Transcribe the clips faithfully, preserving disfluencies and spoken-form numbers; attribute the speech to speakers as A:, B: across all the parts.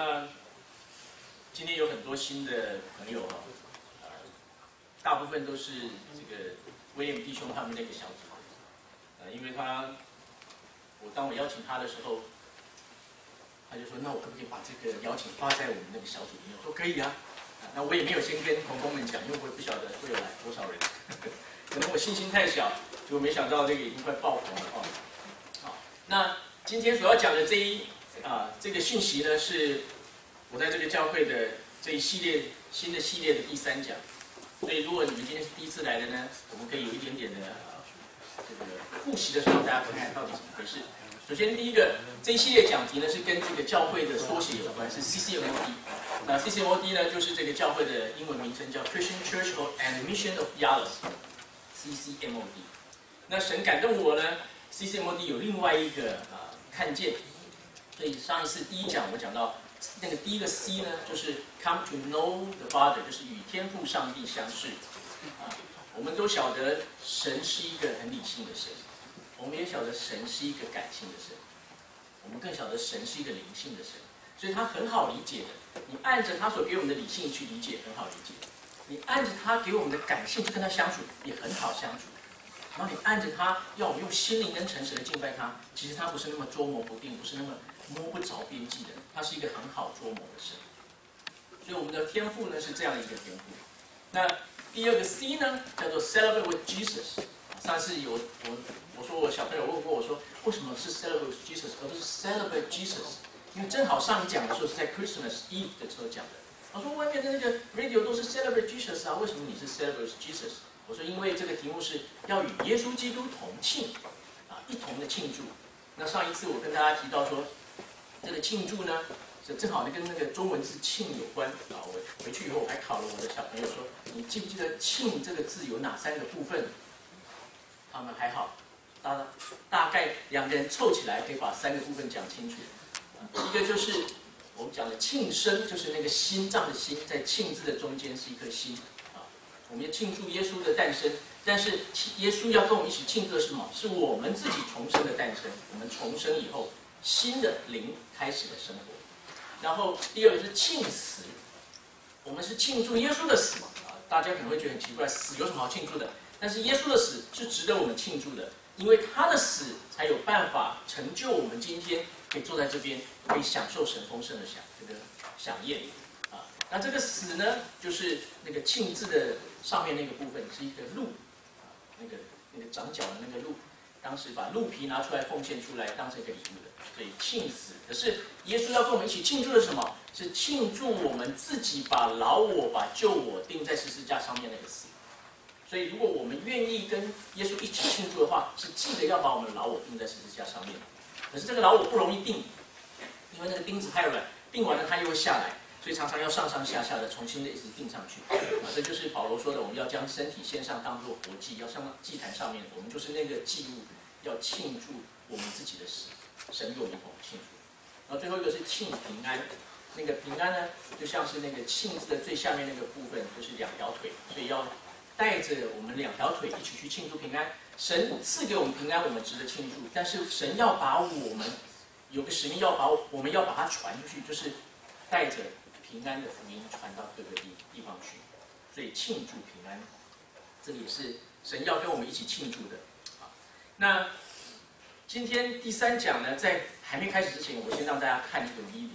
A: 那今天有很多新的朋友哈，呃，大部分都是这个威廉弟兄他们那个小组的，呃，因为他，我当我邀请他的时候，他就说，那我可不可以把这个邀请发在我们那个小组里面？我说可以啊。那我也没有先跟同工们讲，因为我也不晓得会有来多少人，可能我信心太小，结果没想到这个已经快爆红了哦。好，那今天所要讲的这一啊这个讯息呢，是我在这个教会的这一系列新的系列的第三讲。所以如果你们今天是第一次来的呢，我们可以有一点点的啊这个复习的时候，大家看看到底怎么回事。首先，第一个，这一系列讲题呢是跟这个教会的缩写有关，是 C C M O D。那 C C M O D 呢，就是这个教会的英文名称叫 Christian Church and Mission of Dallas，C C M O D。那神感动我呢 ，C C M O D 有另外一个啊、呃、看见。所以上一次第一讲我讲到那个第一个 C 呢，就是 Come to know the Father， 就是与天父上帝相识。啊，我们都晓得神是一个很理性的神。我们也晓得神是一个感性的神，我们更晓得神是一个灵性的神，所以他很好理解的。你按着他所给我们的理性去理解，很好理解；你按着他给我们的感性去跟他相处，也很好相处。然后你按着他要我们用心灵跟诚实的敬拜他，其实他不是那么捉摸不定，不是那么摸不着边际的，他是一个很好捉摸的神。所以我们的天赋呢是这样的一个天赋。那第二个 C 呢，叫做 Celebrate with Jesus。上次有我我说我小朋友问过我说，为什么是 Celebrate with Jesus 而不是 Celebrate Jesus？ 因为正好上一讲的时候是在 Christmas Eve 的时候讲的。他说外面的那个 radio 都是 Celebrate Jesus 啊，为什么你是 Celebrate with Jesus？ 我说因为这个题目是要与耶稣基督同庆啊，一同的庆祝。那上一次我跟大家提到说，这个庆祝呢，是正好跟那个中文字庆有关啊。我回去以后我还考了我的小朋友说，你记不记得庆这个字有哪三个部分？他们还好，大大概两个人凑起来可以把三个部分讲清楚。一个就是我们讲的庆生，就是那个心脏的心，在庆字的中间是一颗心啊。我们要庆祝耶稣的诞生，但是耶稣要跟我们一起庆祝的是什么？是我们自己重生的诞生。我们重生以后，新的灵开始了生活。然后第二个是庆死，我们是庆祝耶稣的死啊。大家可能会觉得很奇怪，死有什么好庆祝的？但是耶稣的死是值得我们庆祝的，因为他的死才有办法成就我们今天可以坐在这边，可以享受神丰盛的享这个享宴啊。那这个死呢，就是那个庆字的上面那个部分是一个鹿啊，那个那个长角的那个鹿，当时把鹿皮拿出来奉献出来当成一个礼物的，所以庆死。可是耶稣要跟我们一起庆祝的是什么？是庆祝我们自己把老我、把旧我钉在十字架上面那个死。所以，如果我们愿意跟耶稣一起庆祝的话，是记得要把我们的老我钉在十字架上面。可是这个老我不容易钉，因为那个钉子太软，钉完了它又会下来，所以常常要上上下下的重新的一直钉上去。啊，这就是保罗说的，我们要将身体献上当作活祭，要上到祭坛上面，我们就是那个祭物，要庆祝我们自己的死，神与我们一同庆祝。然后最后一个是庆平安，那个平安呢，就像是那个庆字的最下面那个部分，就是两条腿，所以要带着我们两条腿一起去庆祝平安。神赐给我们平安，我们值得庆祝。但是神要把我们有个使命，要把我们要把它传出去，就是带着平安的福音传到各个地地方去。所以庆祝平安，这也是神要跟我们一起庆祝的。啊，那今天第三讲呢，在还没开始之前，我先让大家看一个 video，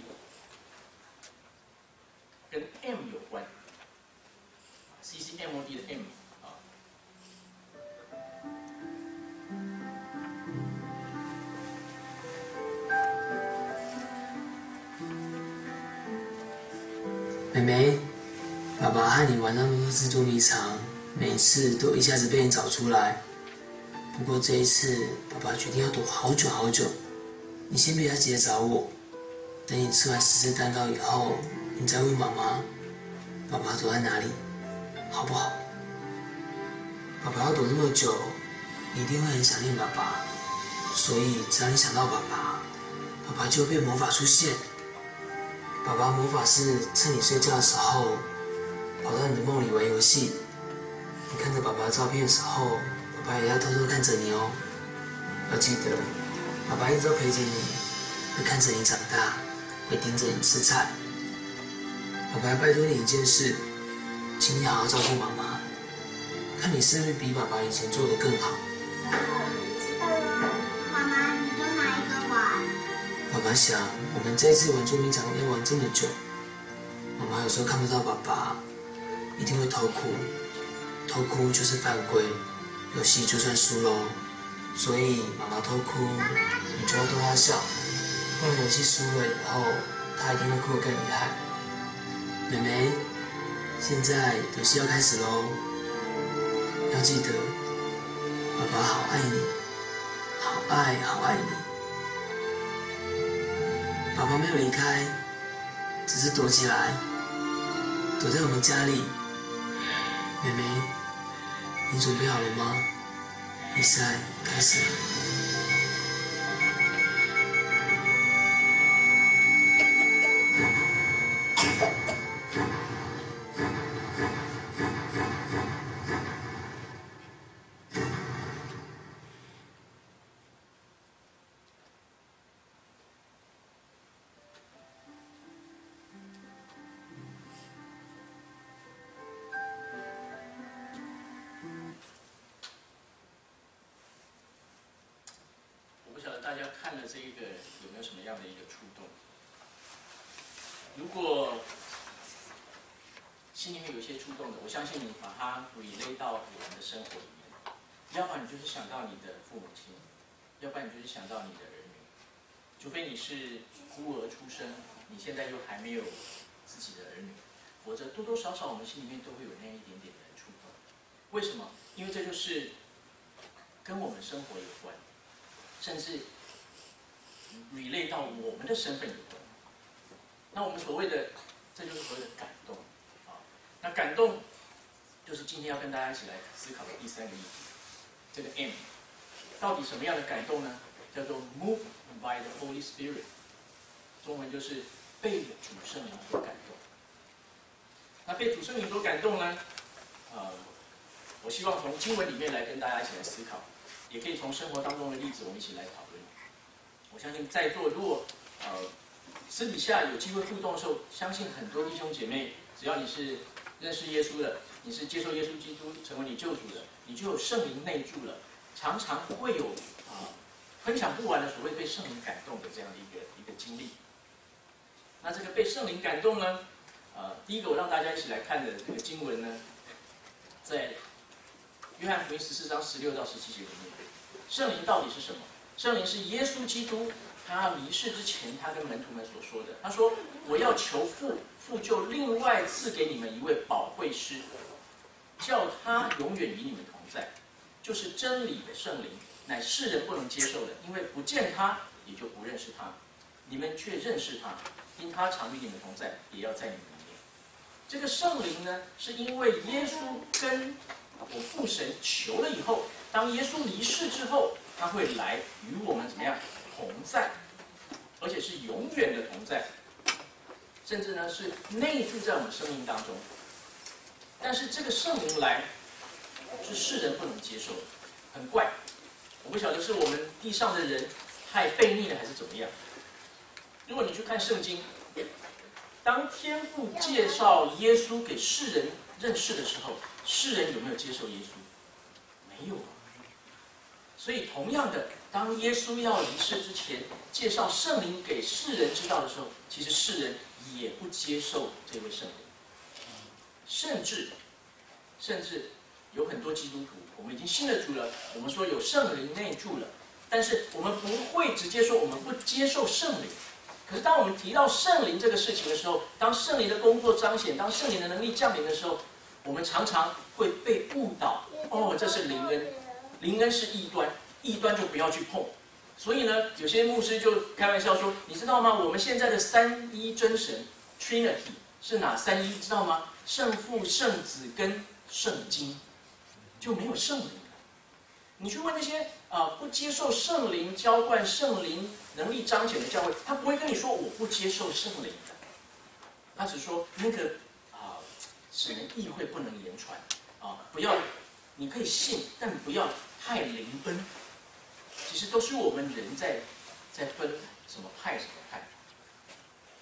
A: 跟 M 有关。C C M O D 的 M 啊，
B: 妹妹，爸爸和你玩那么多次捉迷藏，每次都一下子被你找出来。不过这一次，爸爸决定要躲好久好久。你先不要急着找我，等你吃完十次蛋糕以后，你再问妈妈，爸爸躲在哪里，好不好？爸爸要躲那么久，你一定会很想念爸爸，所以只要你想到爸爸，爸爸就会变魔法出现。爸爸魔法是趁你睡觉的时候，跑到你的梦里玩游戏。你看着爸爸的照片的时候，爸爸也要偷偷看着你哦。要记得，爸爸一直都陪着你，会看着你长大， 会盯着你吃菜。爸爸要拜托你一件事，请你好好照顾妈妈，看你是不是比爸爸以前做的更好。
C: 知道了，妈妈，你跟哪一个玩？
B: 爸爸想，我们这次玩捉迷藏要玩这么久，妈妈有时候看不到爸爸，一定会偷哭，偷哭就是犯规，游戏就算输喽。所以妈妈偷哭，你就要逗她笑，不然游戏输了以后，她一定会哭得更厉害。妹妹，现在游戏要开始喽，要记得，爸爸好爱你，好爱好爱你。爸爸没有离开，只是躲起来，躲在我们家里。妹妹，你准备好了吗？比赛开始了。
A: 大家看了这一个有没有什么样的一个触动？如果心里面有一些触动的，我相信你把它 relate 到我们的生活里面，要不然你就是想到你的父母亲，要不然你就是想到你的儿女，除非你是孤儿出生，你现在又还没有自己的儿女，否则多多少少我们心里面都会有那一点点的触动。为什么？因为这就是跟我们生活有关，甚至relate 到我们的身份有关。那我们所谓的，这就是所谓的感动啊。那感动就是今天要跟大家一起来思考的第三个议题。这个 M 到底什么样的感动呢？叫做 Moved by the Holy Spirit， 中文就是被主圣灵所感动。那被主圣灵所感动呢？呃，我希望从经文里面来跟大家一起来思考，也可以从生活当中的例子，我们一起来讨论。我相信在座如果呃私底下有机会互动的时候，相信很多弟兄姐妹，只要你是认识耶稣的，你是接受耶稣基督成为你救主的，你就有圣灵内住了，常常会有啊、呃、分享不完的所谓被圣灵感动的这样的一个一个经历。那这个被圣灵感动呢，呃，第一个我让大家一起来看的这个经文呢，在约翰福音十四章十六到十七节里面，圣灵到底是什么？圣灵是耶稣基督他离世之前，他跟门徒们所说的。他说：“我要求父，父就另外赐给你们一位保惠师，叫他永远与你们同在，就是真理的圣灵，乃世人不能接受的，因为不见他，也就不认识他。你们却认识他，因他常与你们同在，也要在你们里面。”这个圣灵呢，是因为耶稣跟我父神求了以后，当耶稣离世之后，他会来与我们怎么样同在，而且是永远的同在，甚至呢是内住在我们生命当中。但是这个圣灵来是世人不能接受的，很怪。我不晓得是我们地上的人太悖逆了，还是怎么样。如果你去看圣经，当天父介绍耶稣给世人认识的时候，世人有没有接受耶稣？没有啊。所以同样的，当耶稣要离世之前，介绍圣灵给世人知道的时候，其实世人也不接受这位圣灵，甚至甚至有很多基督徒，我们已经信了主了，我们说有圣灵内住了，但是我们不会直接说我们不接受圣灵。可是当我们提到圣灵这个事情的时候，当圣灵的工作彰显，当圣灵的能力降临的时候，我们常常会被误导。哦，这是灵恩，灵恩是异端，异端就不要去碰。所以呢，有些牧师就开玩笑说：“你知道吗？我们现在的三一真神 Trinity 是哪三一？知道吗？圣父、圣子跟圣经，就没有圣灵了。你去问那些啊、呃、不接受圣灵浇灌、圣灵能力彰显的教会，他不会跟你说我不接受圣灵的，他只说那个啊、呃、只能意会不能言传啊、呃，不要，你可以信，但不要太灵奔。其实都是我们人在在分什么派什么派。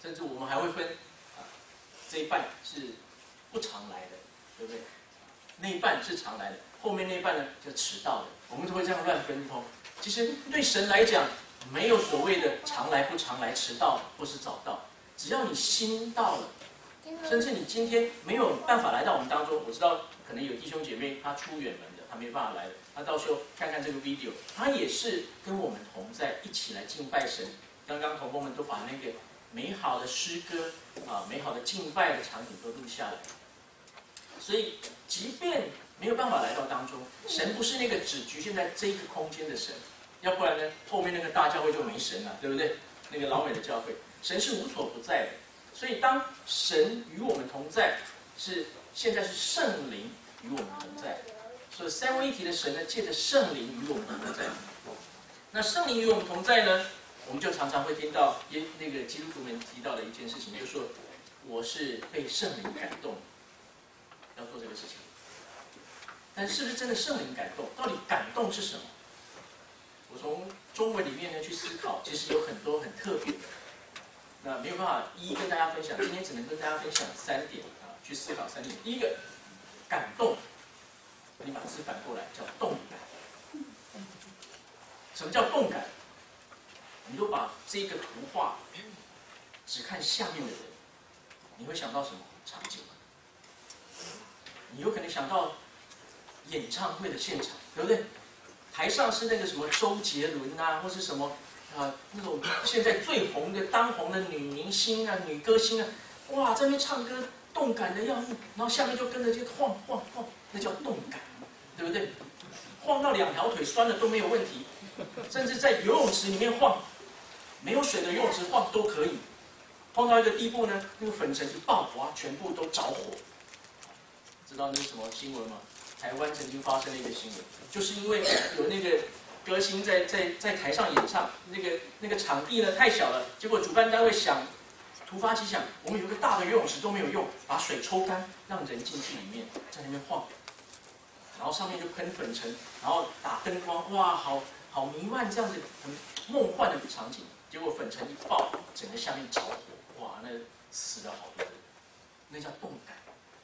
A: 甚至我们还会分啊，这一半是不常来的，对不对？那一半是常来的，后面那一半呢就迟到的，我们都会这样乱分通。其实对神来讲，没有所谓的常来不常来、迟到或是早到，只要你心到了，甚至你今天没有办法来到我们当中，我知道可能有弟兄姐妹他出远门的，他没办法来的，他到时候看看这个 video， 他也是跟我们同在，一起来敬拜神。刚刚同工们都把那个美好的诗歌啊、美好的敬拜的场景都录下来。所以，即便没有办法来到当中，神不是那个只局限在这个空间的神，要不然呢，后面那个大教会就没神了，对不对？那个老美的教会，神是无所不在的。所以，当神与我们同在，是现在是圣灵与我们同在。所以三位一体的神呢，借着圣灵与我们同在。那圣灵与我们同在呢，我们就常常会听到耶那个基督徒们提到的一件事情，就是说我是被圣灵感动。要做这个事情，但是不是真的圣灵感动？到底感动是什么？我从中文里面呢去思考，其实有很多很特别的，那没有办法一一跟大家分享。今天只能跟大家分享三点啊，去思考三点。第一个，感动，你把字反过来叫动感。什么叫动感？你都把这个图画只看下面的人，你会想到什么场景？你有可能想到演唱会的现场，对不对？台上是那个什么周杰伦啊，或是什么啊、呃、那种现在最红的当红的女明星啊、女歌星啊，哇，在那边唱歌动感的要命，然后下面就跟着就晃晃晃，那叫动感，对不对？晃到两条腿酸了都没有问题，甚至在游泳池里面晃，没有水的游泳池晃都可以。晃到一个地步呢，那个粉尘一爆，哇，全部都着火。知道那是什么新闻吗？台湾曾经发生了一个新闻，就是因为有那个歌星在在在台上演唱，那个那个场地呢太小了，结果主办单位想突发奇想，我们有个大的游泳池都没有用，把水抽干，让人进去里面，在那边晃，然后上面就喷粉尘，然后打灯光，哇，好好弥漫这样子很梦幻的场景。结果粉尘一爆，整个下面着火，哇，那死了好多人，那叫动感。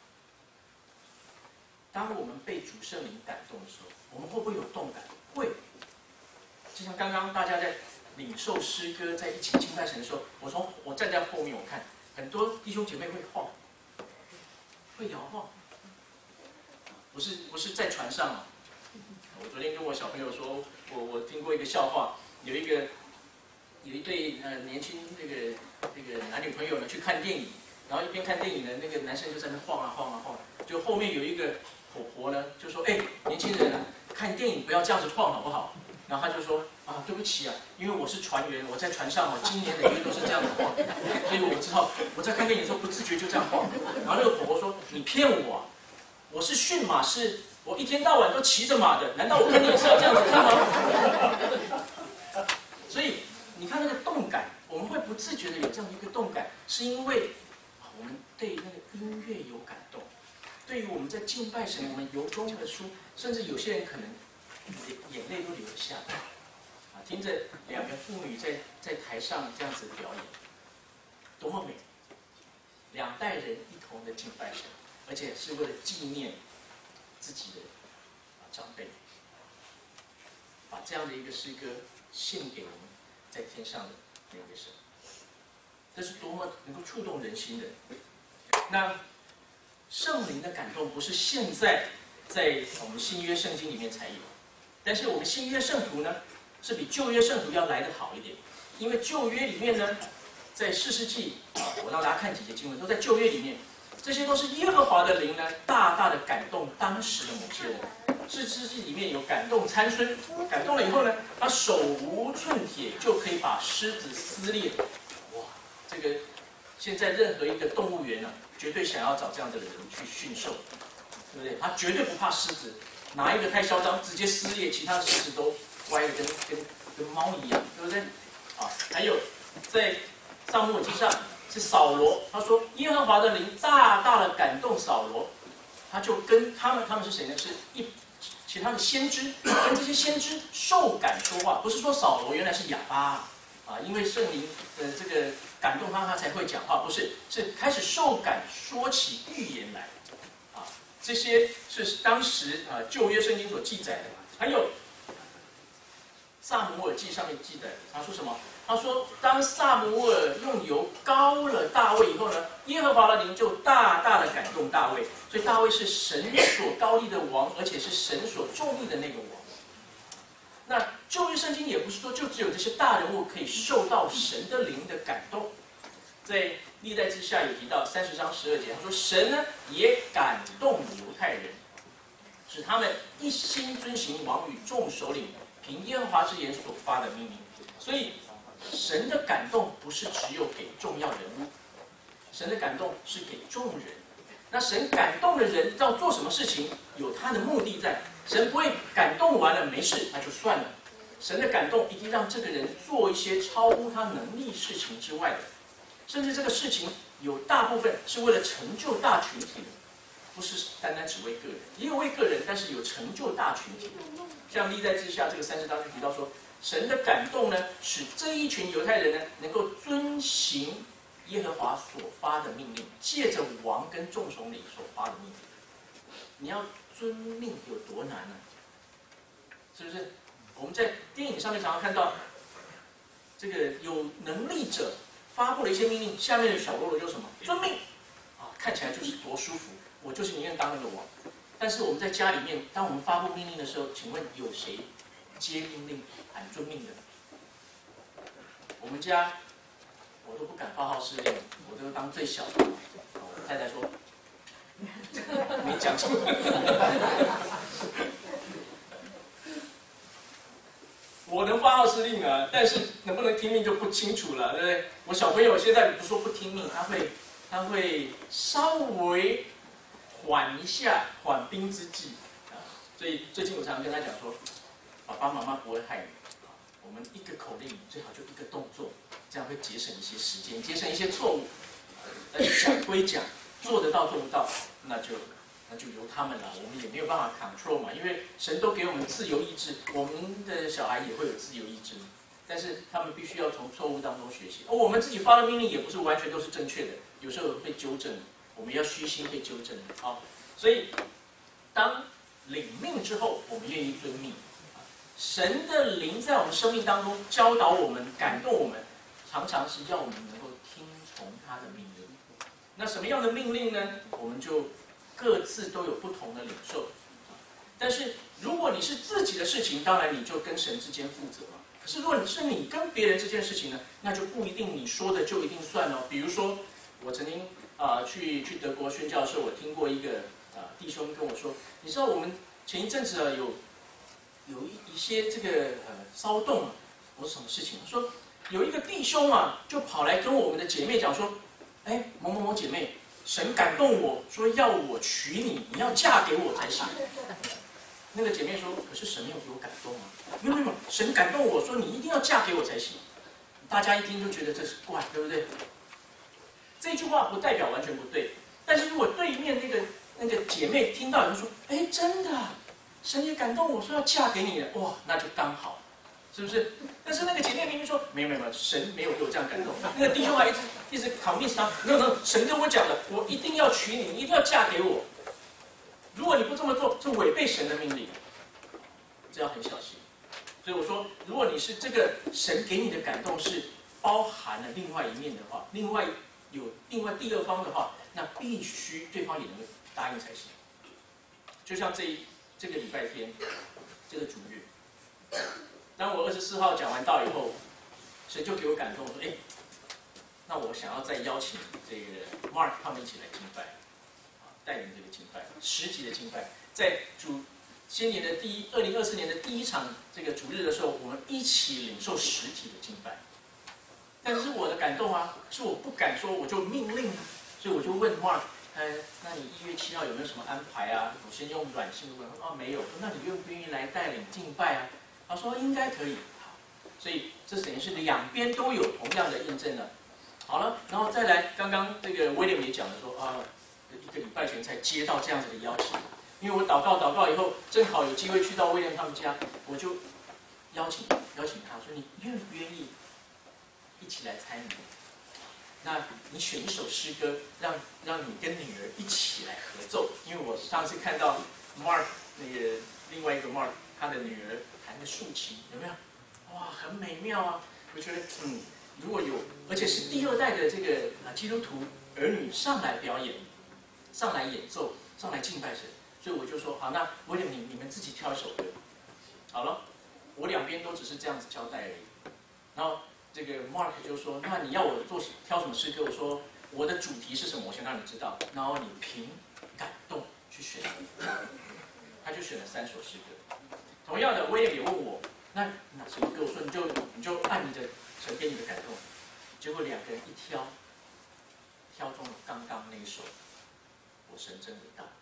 A: 当我们被主圣灵感动的时候，我们会不会有动感？会。就像刚刚大家在领受诗歌，在一起敬拜神的时候，我从我站在后面，我看很多弟兄姐妹会晃，会摇晃，不是不是在船上啊。我昨天跟我小朋友说，我我听过一个笑话，有一个有一对呃年轻那个那个男女朋友呢去看电影，然后一边看电影呢，那个男生就在那晃啊晃啊晃，就后面有一个婆婆呢就说：“哎，年轻人啊，看电影不要这样子晃好不好？”然后他就说：“啊，对不起啊，因为我是船员，我在船上哦，今年累月都是这样子晃，所以我知道我在看电影的时候不自觉就这样晃。”然后那个婆婆说：“你骗我啊，我是驯马师，我一天到晚都骑着马的，难道我看电影是要这样子看吗？”所以你看那个动感，我们会不自觉的有这样一个动感，是因为我们对那个音乐有感动。对于我们在敬拜神，我们由衷的说，甚至有些人可能眼泪都流了下来，啊，听着两个妇女在在台上这样子表演，多么美！两代人一同的敬拜神，而且是为了纪念自己的长辈，把这样的一个诗歌献给我们在天上的那位神，这是多么能够触动人心的！那圣灵的感动不是现在在我们新约圣经里面才有，但是我们新约圣徒呢，是比旧约圣徒要来得好一点，因为旧约里面呢，在士师记啊，我让大家看几节经文，都在旧约里面，这些都是耶和华的灵呢，大大的感动当时的某些人。士师记里面有感动参孙，感动了以后呢，他手无寸铁就可以把狮子撕裂，哇，这个现在任何一个动物园啊，绝对想要找这样的人去驯兽，对不对？他绝对不怕狮子，哪一个太嚣张，直接撕裂，其他的狮子都乖的跟跟跟猫一样，对不对？啊，还有在撒母耳记上是扫罗，他说耶和华的灵大大的感动扫罗，他就跟他们，他们是谁呢？是一其他的先知，跟这些先知受感说话，不是说扫罗原来是哑巴啊， 啊，因为圣灵的这个感动他，他才会讲话，不是，是开始受感说起预言来。啊，这些是当时啊旧约圣经所记载的。还有撒母耳记上面记载，他说什么？他说，当撒母耳用油膏了大卫以后呢，耶和华的灵就大大的感动大卫，所以大卫是神所膏立的王，而且是神所重立的那个王。那旧约圣经也不是说就只有这些大人物可以受到神的灵的感动，在历代志下有提到三十章十二节，他说神呢也感动犹太人，使他们一心遵行王与众首领凭耶和华之言所发的命令。所以神的感动不是只有给重要人物，神的感动是给众人。那神感动的人要做什么事情，有他的目的在。神不会感动完了没事，那就算了。神的感动一定让这个人做一些超乎他能力事情之外的，甚至这个事情有大部分是为了成就大群体的，不是单单只为个人，也有为个人，但是有成就大群体。像历代志下这个三十章就提到说，神的感动呢，使这一群犹太人呢能够遵行耶和华所发的命令，借着王跟众首领所发的命令。你要遵命有多难呢？是不是？我们在电影上面常常看到，这个有能力者发布了一些命令，下面的小喽啰就什么遵命啊，看起来就是多舒服，我就是宁愿当那个王。但是我们在家里面，当我们发布命令的时候，请问有谁接命令喊遵命的？我们家我都不敢发号施令，我都当最小的。我太太说。没讲出来。我能发号施令啊，但是能不能听命就不清楚了，对不对？我小朋友现在不说不听命，他会他会稍微缓一下，缓兵之计啊。所以最近我常常跟他讲说，爸爸妈妈不会害你，我们一个口令最好就一个动作，这样会节省一些时间，节省一些错误。但是讲归讲，做得到做不到。那就那就由他们了，我们也没有办法 control 嘛，因为神都给我们自由意志，我们的小孩也会有自由意志，但是他们必须要从错误当中学习。而我们自己发的命令也不是完全都是正确的，有时候被纠正，我们要虚心被纠正啊。所以当领命之后，我们愿意遵命。神的灵在我们生命当中教导我们、感动我们，常常是要我们能够听从他的命令。那什么样的命令呢？我们就各自都有不同的领受。但是如果你是自己的事情，当然你就跟神之间负责嘛。可是如果你是你跟别人这件事情呢，那就不一定你说的就一定算哦。比如说，我曾经啊、呃、去去德国宣教的时候，我听过一个啊、呃、弟兄跟我说，你知道我们前一阵子啊有有一一些这个呃骚动啊，我说什么事情？说有一个弟兄啊，就跑来跟我们的姐妹讲说。哎，某某某姐妹，神感动我说要我娶你，你要嫁给我才行。那个姐妹说，可是神没有给我感动啊。没有没有，神感动我说你一定要嫁给我才行。大家一听就觉得这是怪，对不对？这句话不代表完全不对，但是如果对面那个那个姐妹听到以后说，哎，真的，神也感动我说要嫁给你了，哇，那就刚好。是不是？但是那个姐妹明明说没有没有没有，神没有给我这样感动。那个弟兄还一直一直 convince 他，没有没有，神跟我讲的，我一定要娶你，你一定要嫁给我。如果你不这么做，是违背神的命令，这要很小心。所以我说，如果你是这个神给你的感动是包含了另外一面的话，另外有另外第二方的话，那必须对方也能答应才行。就像这一这个礼拜天，这个主日。当我二十四号讲完道以后，神就给我感动说：“哎，那我想要再邀请这个 Mark 他们一起来敬拜，啊，带领这个敬拜，实体的敬拜，在主新年的第一，二零二四年的第一场这个主日的时候，我们一起领受实体的敬拜。但是我的感动啊，是我不敢说，我就命令啊，所以我就问 Mark， 呃，那你一月七号有没有什么安排啊？我先用软性的问，哦，没有，那你愿不愿意来带领敬拜啊？”他说应该可以，好，所以这等于是两边都有同样的印证了。好了，然后再来，刚刚这个威廉也讲了说啊，一个礼拜前才接到这样子的邀请，因为我祷告祷告以后，正好有机会去到威廉他们家，我就邀请邀请他说你愿不愿意一起来猜谜。那你选一首诗歌，让让你跟女儿一起来合奏。因为我上次看到 Mark 那个另外一个 Mark 他的女儿弹的竖琴，有没有？哇，很美妙啊！我觉得，嗯，如果有，而且是第二代的这个啊基督徒儿女上来表演，上来演奏，上来敬拜神，所以我就说，好，那我你你们自己挑一首歌，好了，我两边都只是这样子交代而已。然后这个 Mark 就说，那你要我做挑什么诗歌？我说我的主题是什么？我先让你知道，然后你凭感动去选。他就选了三首诗歌。同样的，威廉也问我，那哪什么歌？我说你就你就按你的神给你的感动。结果两个人一挑，挑中了刚刚那一首《我神真伟大》。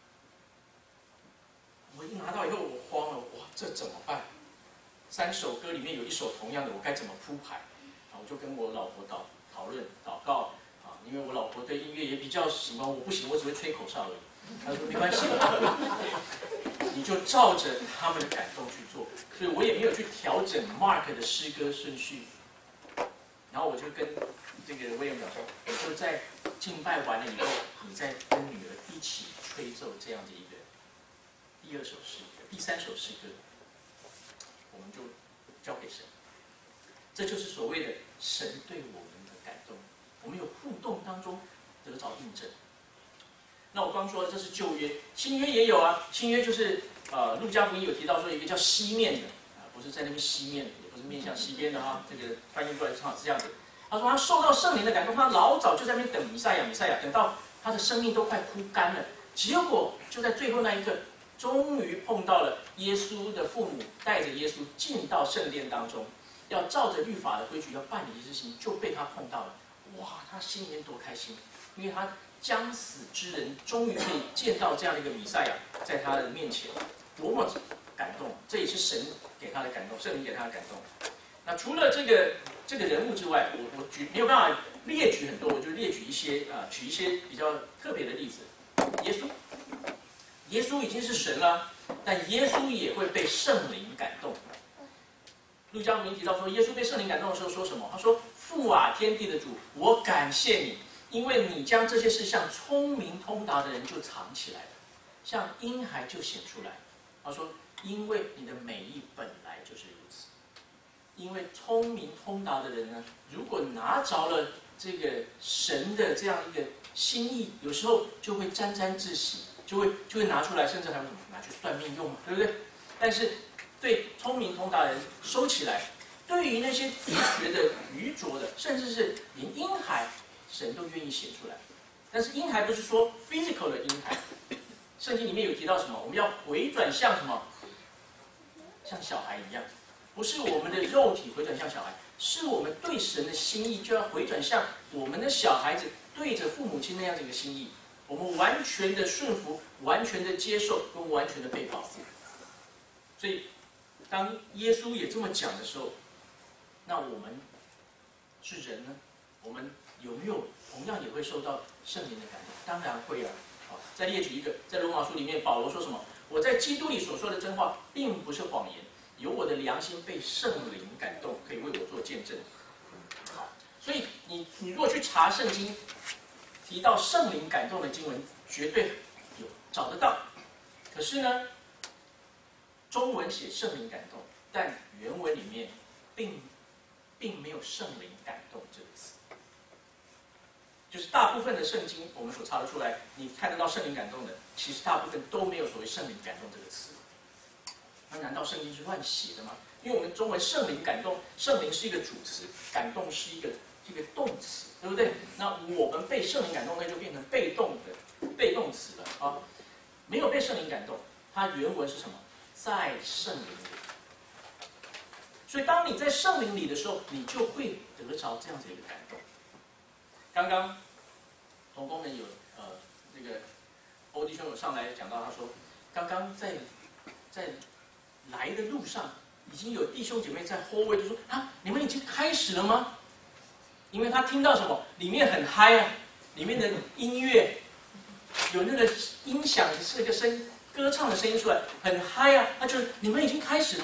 A: 我一拿到以后，我慌了，哇，这怎么办？三首歌里面有一首同样的，我该怎么铺排？啊，我就跟我老婆讨讨论祷告啊，因为我老婆对音乐也比较喜欢，我不行，我只会吹口哨而已。她说没关系，你就照着他们的感动去做。所以我也没有去调整 Mark 的诗歌顺序。然后我就跟这个威廉讲说，我就在敬拜完了以后，你再跟女儿一起吹奏这样的一个第二首诗歌、第三首诗歌，我们就交给神。这就是所谓的神对我们的感动，我们有互动当中得着印证。那我刚说这是旧约，新约也有啊。新约就是呃，路加福音有提到说有一个叫西面的啊，不是在那边西面，也不是面向西边的哈。这个翻译过来正好是这样子。他说他受到圣灵的感动，他老早就在那边等弥赛亚，弥赛亚等到他的生命都快枯干了，结果就在最后那一刻，终于碰到了耶稣的父母带着耶稣进到圣殿当中，要照着律法的规矩要办理一事情，就被他碰到了。哇，他心里面多开心，因为他将死之人终于可以见到这样的一个弥赛亚在他的面前，多么感动！这也是神给他的感动，圣灵给他的感动。那除了这个这个人物之外，我我举没有办法列举很多，我就列举一些啊、呃，举一些比较特别的例子。耶稣，耶稣已经是神了，但耶稣也会被圣灵感动。路加福音提到说，耶稣被圣灵感动的时候说什么？他说：“父啊，天地的主，我感谢你。”因为你将这些事向聪明通达的人就藏起来了，向婴孩就显出来。他说：“因为你的美意本来就是如此。”因为聪明通达的人呢，如果拿着了这个神的这样一个心意，有时候就会沾沾自喜，就会就会拿出来，甚至还会拿去算命用嘛，对不对？但是对聪明通达的人收起来，对于那些低学的、愚拙的，甚至是连婴孩。神都愿意写出来，但是婴孩不是说 physical 的婴孩，圣经里面有提到什么？我们要回转向什么？像小孩一样，不是我们的肉体回转向小孩，是我们对神的心意就要回转向我们的小孩子对着父母亲那样的一个心意，我们完全的顺服，完全的接受，跟完全的被保护。所以，当耶稣也这么讲的时候，那我们是人呢？我们有没有同样也会受到圣灵的感动？当然会啊！好，再列举一个，在罗马书里面，保罗说什么？我在基督里所说的真话，并不是谎言，有我的良心被圣灵感动，可以为我做见证。好，所以你你如果去查圣经，提到圣灵感动的经文，绝对有找得到。可是呢，中文写圣灵感动，但原文里面并并没有圣灵感动这个词。就是大部分的圣经，我们所查得出来，你看得到圣灵感动的，其实大部分都没有所谓圣灵感动这个词。那难道圣经是乱写的吗？因为我们中文圣灵感动，圣灵是一个主词，感动是一个一个动词，对不对？那我们被圣灵感动，那就变成被动的被动词了啊。没有被圣灵感动，它原文是什么？在圣灵里。所以当你在圣灵里的时候，你就会得着这样子一个感动。刚刚同工们有呃那个欧弟兄有上来讲到，他说刚刚在在来的路上，已经有弟兄姐妹在后位就说啊，你们已经开始了吗？因为他听到什么，里面很嗨啊，里面的音乐有那个音响是个声歌唱的声音出来，很嗨啊，他就你们已经开始了吗？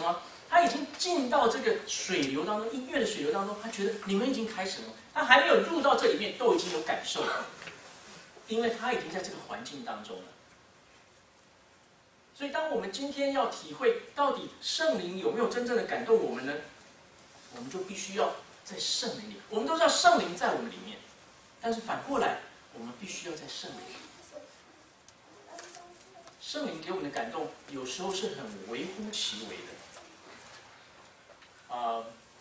A: 他已经进到这个水流当中，音乐的水流当中，他觉得你们已经开始了，他还没有入到这里面，都已经有感受了，因为他已经在这个环境当中了。所以，当我们今天要体会到底圣灵有没有真正的感动我们呢？我们就必须要在圣灵里。我们都知道圣灵在我们里面，但是反过来，我们必须要在圣灵里。圣灵给我们的感动，有时候是很微乎其微的。啊、呃，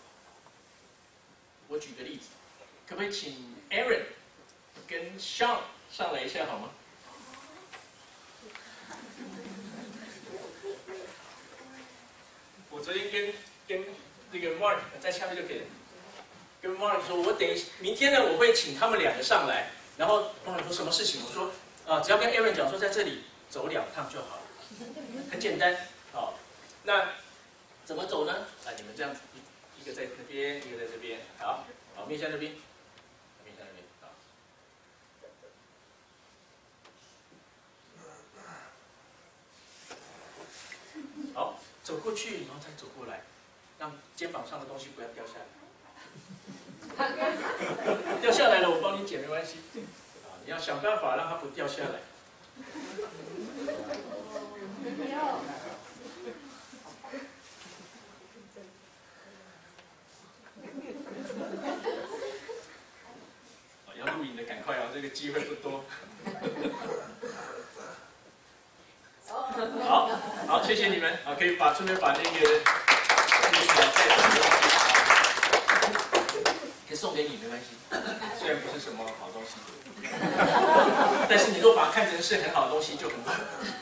A: 我举个例子，可不可以请 Aaron 跟 Sean 上来一下好吗？我昨天跟跟这个 Mark 在下面就可以了，跟 Mark 说，我等明天呢，我会请他们两个上来，然后 Mark 说什么事情？我说啊，只要跟 Aaron 讲说，在这里走两趟就好了，很简单。好，那怎么走呢？啊，你们这样子，一个在这边，一个在这边，好，好，面向这边，面向这边，好。好，走过去，然后再走过来，让肩膀上的东西不要掉下来。掉下来了，我帮你捡没关系。啊，你要想办法让它不掉下来。要录影的赶快啊，这个机会不多。好，好，谢谢你们啊，可以把顺便把那个衣服带走，可以送给你没关系，虽然不是什么好东西，但是你如果把它看成是很好的东西就很好。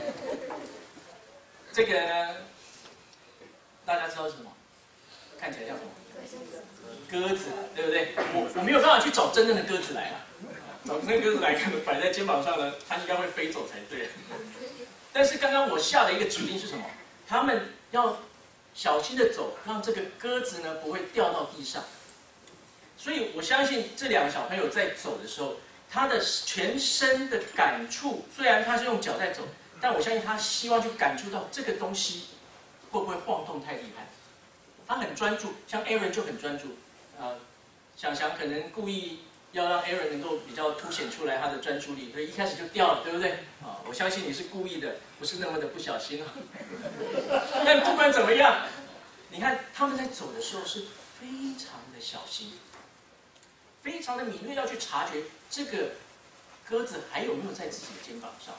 A: 这个呢，大家知道是什么？看起来像什么？鸽子，对不对？我我没有办法去找真正的鸽子来啊，找真正的鸽子来，可能摆在肩膀上呢，它应该会飞走才对。但是刚刚我下的一个指令是什么？他们要小心的走，让这个鸽子呢不会掉到地上。所以我相信这两个小朋友在走的时候，他的全身的感触，虽然他是用脚在走，但我相信他希望去感触到这个东西会不会晃动太厉害。他很专注，像 Aaron 就很专注，呃，想想可能故意要让 Aaron 能够比较凸显出来他的专注力，所以一开始就掉了，对不对？啊，我相信你是故意的，不是那么的不小心啊。但不管怎么样，你看他们在走的时候是非常的小心，非常的敏锐，要去察觉这个鸽子还有没有在自己的肩膀上。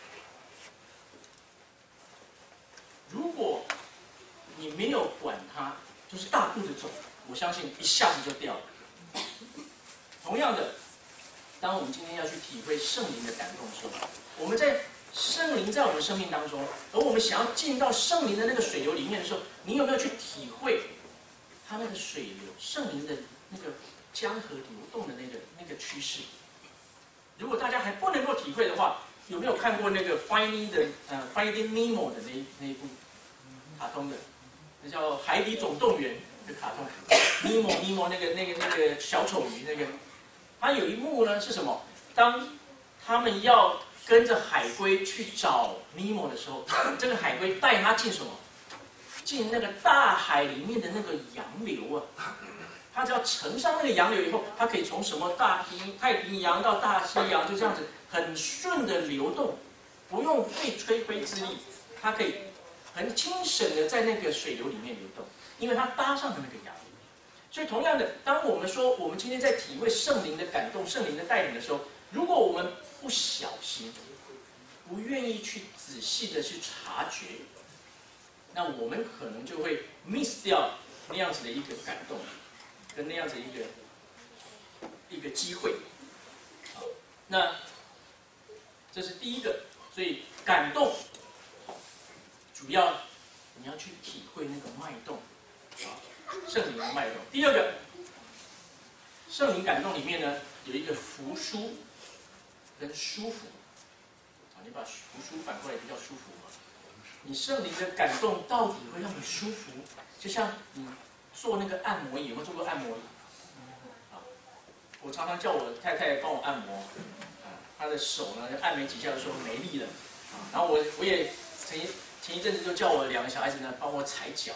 A: 如果你没有管它，就是大步的走，我相信一下子就掉了。同样的，当我们今天要去体会圣灵的感动的时候，我们在圣灵在我们生命当中，而我们想要进到圣灵的那个水流里面的时候，你有没有去体会它那个水流，圣灵的那个江河流动的那个那个趋势？如果大家还不能够体会的话，有没有看过那个 Finding 的呃 Finding Nemo 的那一那一部卡通的？那叫《海底总动员》的卡通，尼莫尼莫那个那个那个小丑鱼那个，它有一幕呢是什么？当他们要跟着海龟去找尼莫的时候，这个海龟带他进什么？进那个大海里面的那个洋流啊！他只要乘上那个洋流以后，他可以从什么大平太平洋到大西洋，就这样子很顺的流动，不用费吹灰之力，他可以很轻省的在那个水流里面流动，因为它搭上了那个洋流。所以同样的，当我们说我们今天在体会圣灵的感动、圣灵的带领的时候，如果我们不小心，不愿意去仔细的去察觉，那我们可能就会 miss 掉那样子的一个感动，跟那样子一个一个机会。好，那这是第一个，所以感动。主要你要去体会那个脉动，啊，圣灵的脉动。第二个，圣灵感动里面呢有一个服输跟舒服，啊，你把服输反过来就叫舒服嘛。你圣灵的感动到底会让你舒服？就像你做那个按摩椅，有没有做过按摩椅？啊，我常常叫我太太帮我按摩，啊，她的手呢按没几下的时候没力了，啊，然后我我也曾经。前一阵子就叫我两个小孩子呢帮我踩脚，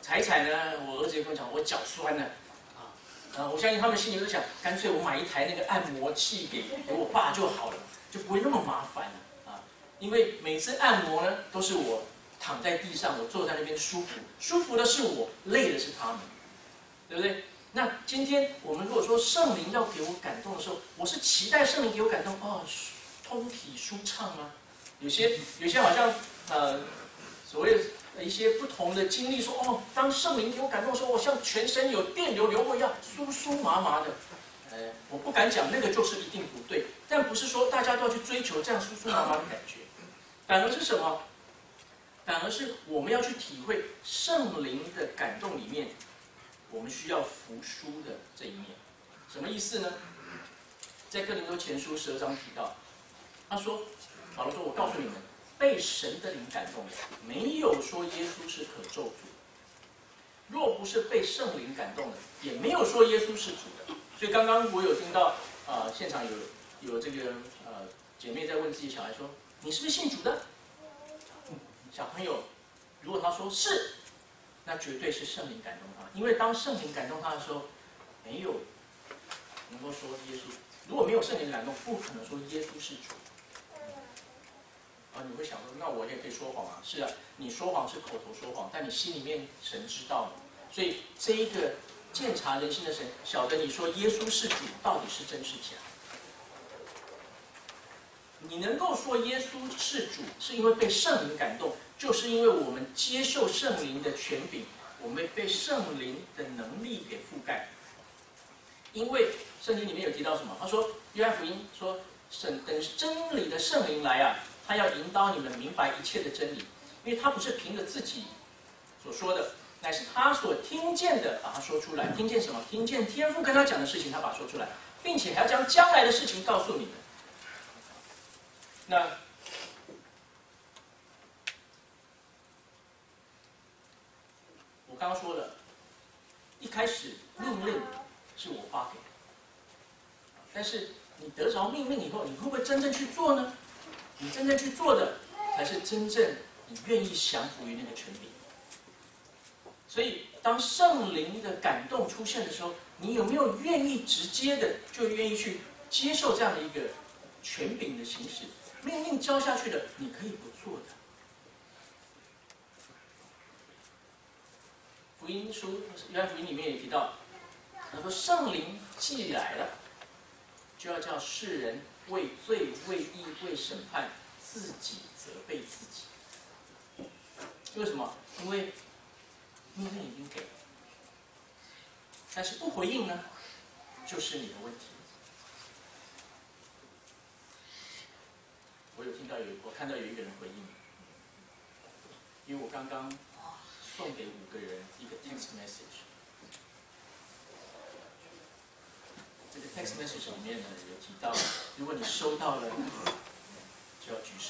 A: 踩一踩呢，我儿子也跟我讲，我脚酸了，啊，呃，我相信他们心里都想，干脆我买一台那个按摩器给给我爸就好了，就不会那么麻烦了啊。因为每次按摩呢，都是我躺在地上，我坐在那边舒服，舒服的是我，累的是他们，对不对？那今天我们如果说圣灵要给我感动的时候，我是期待圣灵给我感动，哦，通体舒畅吗？有些有些好像呃，所谓的一些不同的经历说，哦，当圣灵给我感动的时候，我像全身有电流流过一样，酥酥麻麻的。呃，我不敢讲那个就是一定不对，但不是说大家都要去追求这样酥酥麻麻的感觉，反而是什么？反而是我们要去体会圣灵的感动里面，我们需要服输的这一面。什么意思呢？在哥林多前书十二章提到，他说，保罗说：“我告诉你们，被神的灵感动的，没有说耶稣是可咒诅；若不是被圣灵感动的，也没有说耶稣是主的。”所以刚刚我有听到，呃，现场有有这个呃姐妹在问自己小孩说：“你是不是信主的？”嗯、小朋友如果他说是，那绝对是圣灵感动他，因为当圣灵感动他的时候，没有能够说耶稣。如果没有圣灵感动，不可能说耶稣是主。啊，你会想说，那我也可以说谎啊？是啊，你说谎是口头说谎，但你心里面神知道的。所以这一个鉴察人心的神，晓得你说耶稣是主到底是真是假。你能够说耶稣是主，是因为被圣灵感动，就是因为我们接受圣灵的权柄，我们被圣灵的能力给覆盖。因为圣经里面有提到什么？他说，约翰福音说，神等真理的圣灵来啊，他要引导你们明白一切的真理，因为他不是凭着自己所说的，乃是他所听见的把它说出来。听见什么？听见天父跟他讲的事情，他把它说出来，并且还要将将来的事情告诉你们。那我刚刚说了，一开始命令是我发给的，但是你得着命令以后，你会不会真正去做呢？你真正去做的，才是真正你愿意降服于那个权柄。所以，当圣灵的感动出现的时候，你有没有愿意直接的就愿意去接受这样的一个权柄的形式？命令交下去的，你可以不做的。福音书约翰福音里面也提到，他说圣灵既来了，就要叫世人为罪、为义、为审判，自己责备自己。为什么？因为命令已经给了，但是不回应呢，就是你的问题。我有听到有，我看到有一个人回应，因为我刚刚送给五个人一个 text message。这个 text message 里面呢有提到，如果你收到了，就要举手。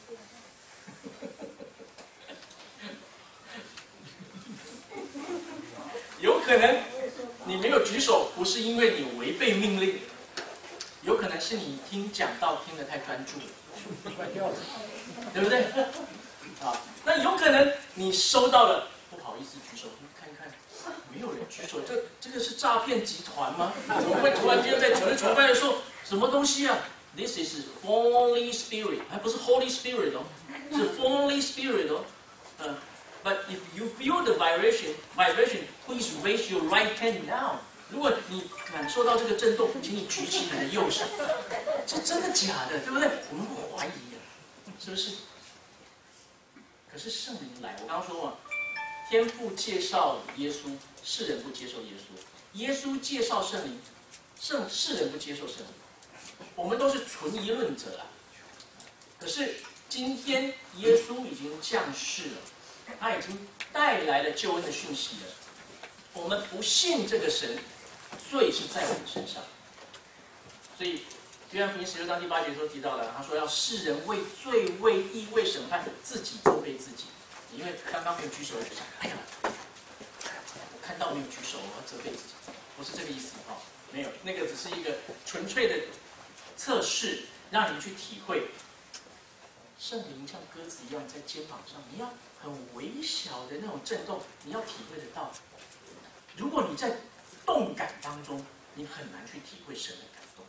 A: 有可能你没有举手，不是因为你违背命令，有可能是你听讲道听得太专注了。对不对？啊，那有可能你收到了，不好意思举手，看一看，没有人举手，这这个是诈骗集团吗？怎么会突然间在主日崇拜的时候，什么东西啊 ？This is Holy Spirit， 还不是 Holy Spirit 哦，是 Holy Spirit 哦。嗯、uh, ，But if you feel the vibration, vibration, please raise your right hand now。如果你感受到这个震动，请你举起你的右手。这真的假的，对不对？我们不怀疑啊，是不是？可是圣灵来，我刚刚说嘛，天父介绍耶稣，世人不接受耶稣；耶稣介绍圣灵，圣世人不接受圣灵。我们都是存疑论者啊。可是今天耶稣已经降世了，他已经带来了救恩的讯息了。我们不信这个神，罪是在我们身上。所以约翰福音十六章第八节所提到的，他说要世人为罪、为义、为审判，自己责备自己。因为刚刚没有举手，我就想，哎呀，我看到没有举手，我要责备自己，不是这个意思哈、哦，没有，那个只是一个纯粹的测试，让你们去体会圣灵像鸽子一样在肩膀上，你要很微小的那种震动，你要体会得到。如果你在动感当中，你很难去体会神的感动。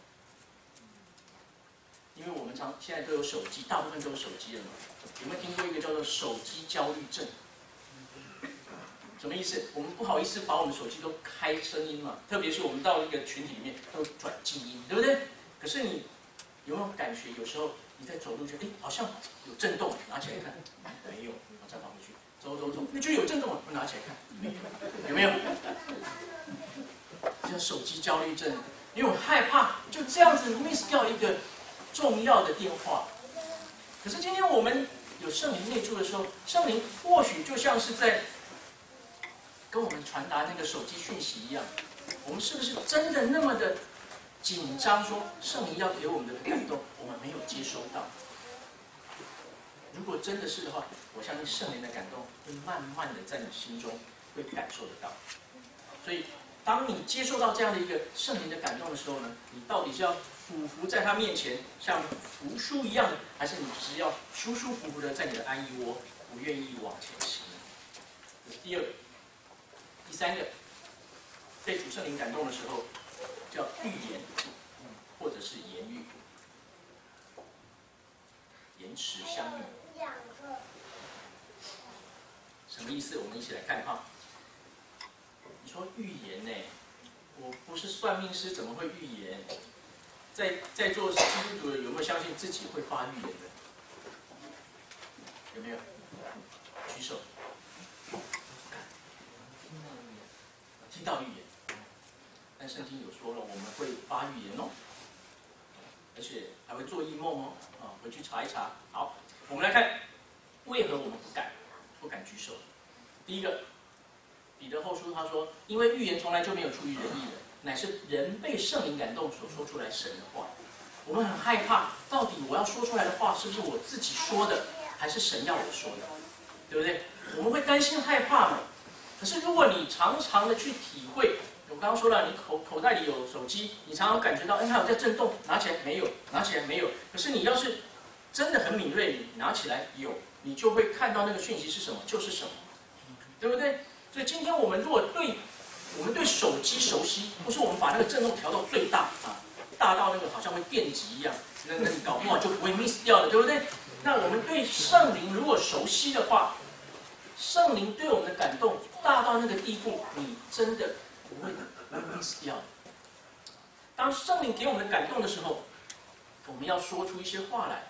A: 因为我们常现在都有手机，大部分都有手机了嘛。有没有听过一个叫做手机焦虑症？什么意思？我们不好意思把我们手机都开声音嘛，特别是我们到一个群体里面都转静音，对不对？可是你有没有感觉，有时候你在走路觉得，哎，好像有震动，拿起来看，没有，我再放回去，走走走，你觉得有震动，我拿起来看，没有，有没有？叫手机焦虑症，因为我害怕就这样子 miss 掉一个重要的电话。可是今天我们有圣灵内住的时候，圣灵或许就像是在跟我们传达那个手机讯息一样，我们是不是真的那么的紧张？说圣灵要给我们的感动，我们没有接收到。如果真的是的话，我相信圣灵的感动会慢慢的在你心中会感受得到。所以，当你接受到这样的一个圣灵的感动的时候呢，你到底是要俯伏在他面前，像服书一样的，还是你只是要舒舒服服的在你的安逸窝，不愿意往前行？这是第二个。第三个，被主圣灵感动的时候，叫预言，或者是言语，言辞相遇。什么意思？我们一起来看哈。你说预言呢？我不是算命师，怎么会预言？在在座基督徒的有没有相信自己会发预言的？有没有？举手。听到预言，但圣经有说了，我们会发预言哦，而且还会做异梦哦。啊，回去查一查。好，我们来看，为何我们不敢不敢举手？第一个，彼得后书他说，因为预言从来就没有出于人意的，乃是人被圣灵感动所说出来神的话。我们很害怕，到底我要说出来的话是不是我自己说的，还是神要我说的，对不对？我们会担心害怕嘛。可是如果你常常的去体会，我刚刚说了，你口口袋里有手机，你常常感觉到，哎，它有在震动，拿起来没有，拿起来没有。可是你要是真的很敏锐，你拿起来有，你就会看到那个讯息是什么，就是什么，对不对？所以今天我们如果对我们对手机熟悉，不是我们把那个震动调到最大啊，大到那个好像会电击一样，那那你搞不好就不会 miss 掉了，对不对？那我们对圣灵如果熟悉的话，圣灵对我们的感动大到那个地步，你真的不会 miss 掉的。当圣灵给我们的感动的时候，我们要说出一些话来，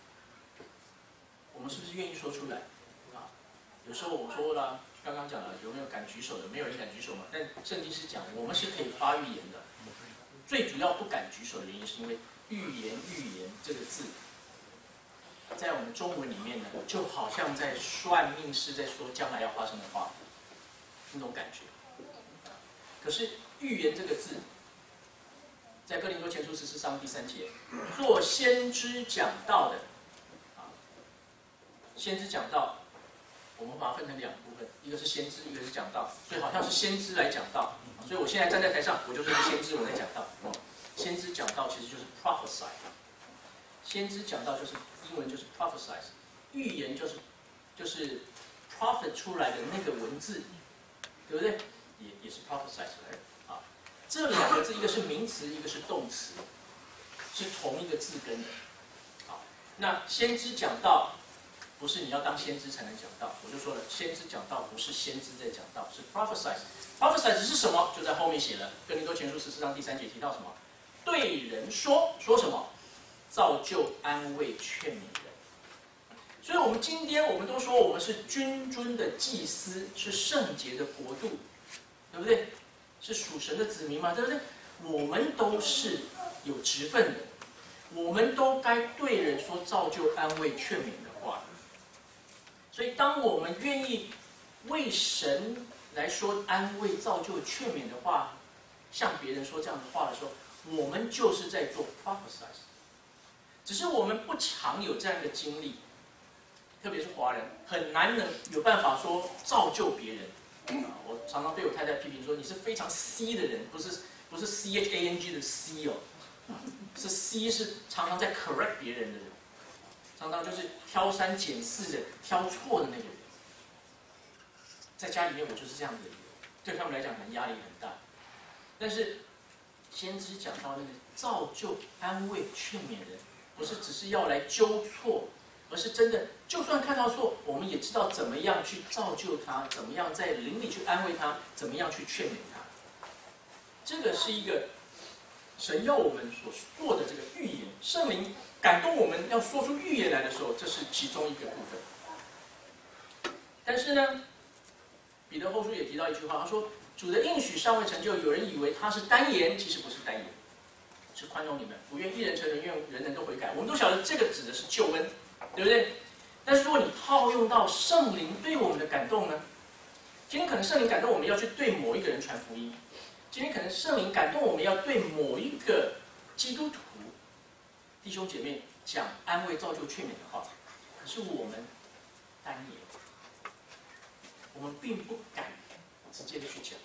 A: 我们是不是愿意说出来？啊，有时候我说了，刚刚讲了，有没有敢举手的？没有人敢举手嘛。但圣经是讲，我们是可以发预言的。最主要不敢举手的原因，是因为“预言”“预言”这个字，在我们中文里面呢，就好像在算命师在说将来要发生的话，那种感觉。可是“预言”这个字，在哥林多前书十四章第三节，做先知讲道的，啊，先知讲道，我们把它分成两部分，一个是先知，一个是讲道，所以好像是先知来讲道。所以我现在站在台上，我就是先知，我在讲道。先知讲道其实就是 prophesy， 先知讲道就是英文就是 prophesy， 预言就是就是 prophet 出来的那个文字，对不对？也也是 prophesy 出来的啊。这两个字，一个是名词，一个是动词，是同一个字根的。好，那先知讲道不是你要当先知才能讲道，我就说了，先知讲道不是先知在讲道，是 prophesy。prophesy 是什么？就在后面写了，哥林多前书十四章第三节提到什么？对人说，说什么？造就、安慰、劝勉人。所以，我们今天我们都说我们是君尊的祭司，是圣洁的国度，对不对？是属神的子民嘛，对不对？我们都是有职分的，我们都该对人说造就、安慰、劝勉的话。所以，当我们愿意为神来说安慰、造就、劝勉的话，向别人说这样的话的时候，我们就是在做 prophesy。只是我们不常有这样的经历，特别是华人，很难能有办法说造就别人。啊，我常常被我太太批评说，你是非常 C 的人，不是不是 C H A N G 的 C 哦，是 C 是常常在 correct 别人的人。 常常就是挑三拣四的挑错的那个人。在家里面我就是这样的人，对他们来讲可能压力很大。但是先知讲到那个造就、安慰、劝勉人，不是只是要来纠错，而是真的，就算看到错，我们也知道怎么样去造就他，怎么样在灵里去安慰他，怎么样去劝勉他。这个是一个神要我们所做的这个预言，圣灵感动我们要说出预言来的时候，这是其中一个部分。但是呢，彼得后书也提到一句话，他说：“主的应许尚未成就，有人以为他是单言，其实不是单言，是宽容你们，不愿一人成人，愿人人都悔改。”我们都晓得这个指的是救恩，对不对？但是如果你套用到圣灵对我们的感动呢？今天可能圣灵感动我们要去对某一个人传福音，今天可能圣灵感动我们要对某一个基督徒弟兄姐妹讲安慰、造就、劝勉的话，可是我们单言。我们并不敢直接的去讲，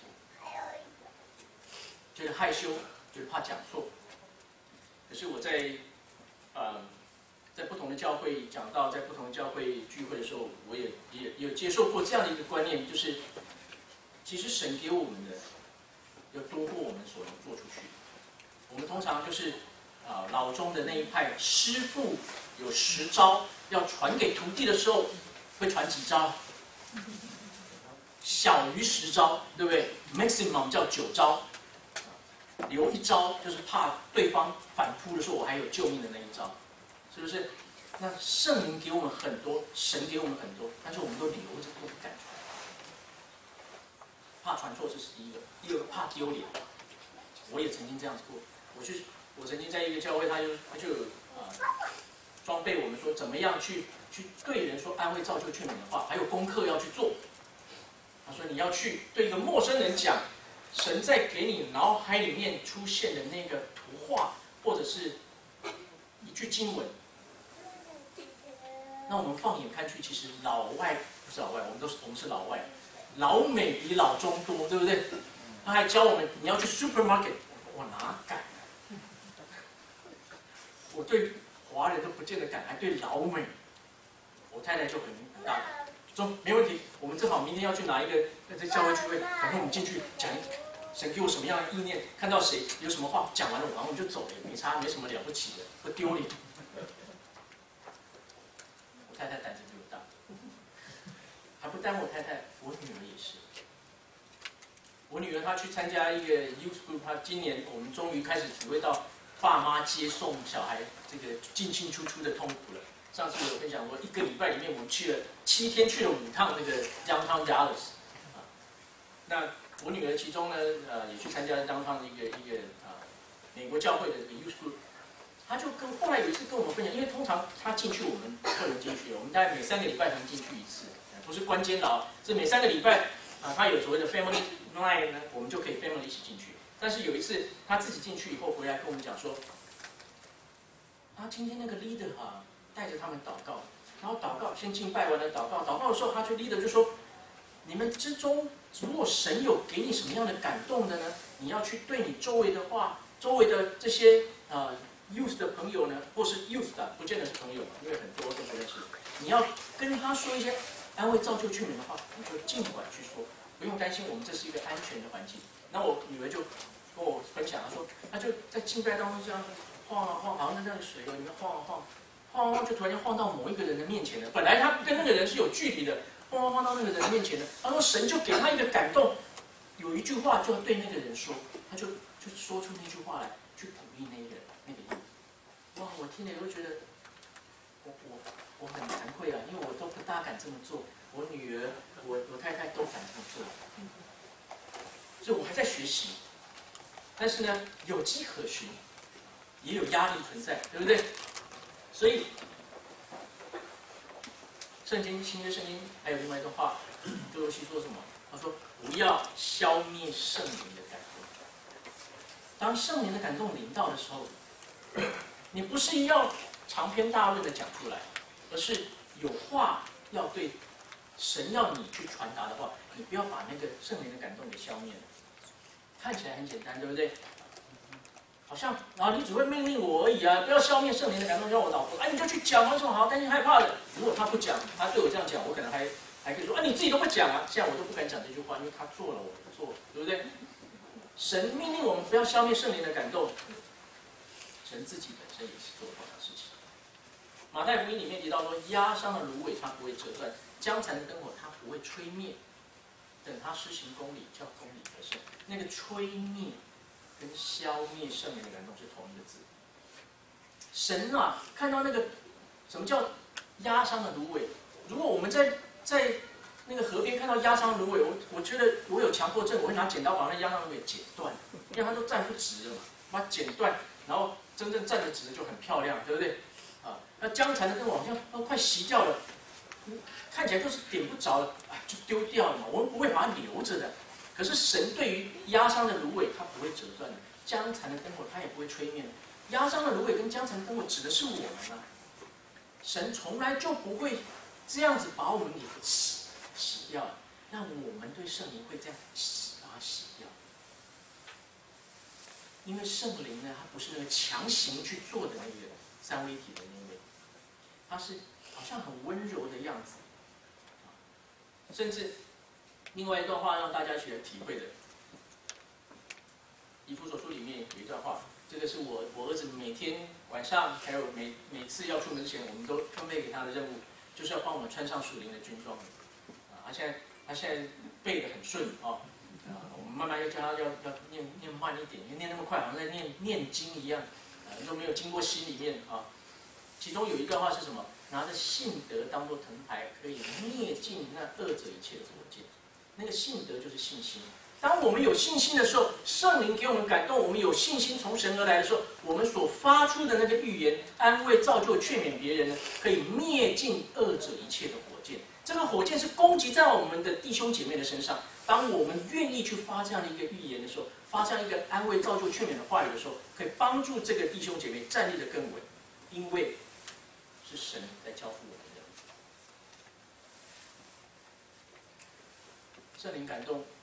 A: 觉得害羞，觉得怕讲错。可是我在呃在不同的教会讲到，在不同的教会聚会的时候，我也也也有接受过这样的一个观念，就是其实神给我们的要多过我们所能做出去。我们通常就是啊、呃、老中的那一派，师傅有十招，要传给徒弟的时候，会传几招？小于十招，对不对 ？maximum 叫九招，留一招就是怕对方反扑的时候，我还有救命的那一招，是不是？那圣灵给我们很多，神给我们很多，但是我们都留着不敢传，怕传错，这是第一个。第二个怕丢脸，我也曾经这样子过。我去，我曾经在一个教会，他就他就有啊、呃、装备我们说怎么样去去对人说安慰、造就、劝勉的话，还有功课要去做。他说：“你要去对一个陌生人讲，神在给你脑海里面出现的那个图画，或者是一句经文。那我们放眼看去，其实老外不是老外，我们都是我们是老外，老美比老中多，对不对？他还教我们你要去 supermarket， 我哪敢？我对华人都不见得敢，还对老美，我太太就很很大胆。”说没问题，我们正好明天要去哪一个在教会聚会，反正我们进去讲神给我什么样的意念，看到谁有什么话讲完了，然后我们就走了，没差，没什么了不起的，不丢脸。我太太胆子比我大，还不单我太太，我女儿也是。我女儿她去参加一个 youth group， 她今年我们终于开始体会到爸妈接送小孩这个进进出出的痛苦了。上次我有分享过，一个礼拜里面我们去了七天，去了五趟那个 Downtown Dallas 啊。那我女儿其中呢，呃，也去参加 Downtown 的一个一个啊美国教会的这个 youth group。她就跟后来有一次跟我们分享，因为通常她进去我们客人进去，我们大概每三个礼拜才能进去一次，不是关监牢，是每三个礼拜啊，她有所谓的 family line 呢，我们就可以 family 一起进去。但是有一次她自己进去以后回来跟我们讲说，啊，今天那个 leader 哈、啊。带着他们祷告，然后祷告先敬拜完了祷告，祷告的时候，他就 leader 就说：“你们之中，如果神有给你什么样的感动的呢？你要去对你周围的话，周围的这些呃 youth 的朋友呢，或是 youth 的，不见得是朋友嘛，因为很多都不认识。你要跟他说一些安慰、造就、劝勉的话，你就尽管去说，不用担心，我们这是一个安全的环境。”那我女儿就跟我分享，她说，她就在敬拜当中这样晃啊晃，好像在那个水里面晃啊晃。晃晃晃就突然间晃到某一个人的面前了。本来他跟那个人是有距离的，晃晃晃到那个人的面前了。他说神就给他一个感动，有一句话就要对那个人说，他就就说出那句话来，去鼓励那个那个人。哇！我听了以后觉得，我我我很惭愧啊，因为我都不大敢这么做。我女儿、我我太太都敢这么做，所以我还在学习。但是呢，有迹可循，也有压力存在，对不对？所以，圣经新约圣经还有另外一段话，哥罗西说什么？他说：“不要消灭圣灵的感动。当圣灵的感动临到的时候，你不是要长篇大论的讲出来，而是有话要对神要你去传达的话，你不要把那个圣灵的感动给消灭了。看起来很简单，对不对？ 好像啊，你只会命令我而已啊，不要消灭圣灵的感动，让我老婆，哎，你就去讲啊，什么好担心害怕的？如果他不讲，他对我这样讲，我可能还还可以说，啊，你自己都不讲啊，现在我都不敢讲这句话，因为他做了，我不做，对不对？神命令我们不要消灭圣灵的感动，神自己本身也是做同样的事情。马太福音里面提到说，压伤的芦苇它不会折断，将残的灯火它不会吹灭，等他施行公理，叫公理得胜。那个吹灭跟消灭圣灵的感动是同一个字。神啊，看到那个什么叫压伤的芦苇？如果我们在在那个河边看到压伤的芦苇，我我觉得我有强迫症，我会拿剪刀把那压伤的芦苇剪断，因为它都站不直了嘛，把它剪断，然后真正站得直的就很漂亮，对不对？啊，那僵残的灯好像都快熄掉了，看起来就是点不着了，啊，就丢掉了嘛。我们不会把它留着的。可是神对于压伤的芦苇，它不会折断的；僵残的灯火，它也不会吹灭的。压伤的芦苇跟僵残的灯火指的是我们啊。神从来就不会这样子把我们给洗洗掉，那我们对圣灵会这样洗把它洗掉。因为圣灵呢，它不是那个强行去做的那个三位一体的那位，它是好像很温柔的样子。甚至另外一段话让大家去体会的，《以弗所书》里面有一段话，这个是我我儿子每天晚上还有每每次要出门之前，我们都分配给他的任务，就是要帮我们穿上属灵的军装。啊，他现在他现在背得很顺啊，啊，我们慢慢要教他要要念念慢一点，因为念那么快好像在念念经一样，啊，都没有经过心里面啊。其中有一段话是什么？拿着信德当作藤牌，可以灭尽那恶者一切的火箭。那个信德就是信心。当我们有信心的时候，圣灵给我们感动，我们有信心从神而来的时候，我们所发出的那个预言、安慰、造就、劝勉别人呢，可以灭尽恶者一切的火箭。这个火箭是攻击在我们的弟兄姐妹的身上。当我们愿意去发这样的一个预言的时候，发这样一个安慰、造就、劝勉的话语的时候，可以帮助这个弟兄姐妹站立得更稳，因为是神在交付我们的。圣灵感动，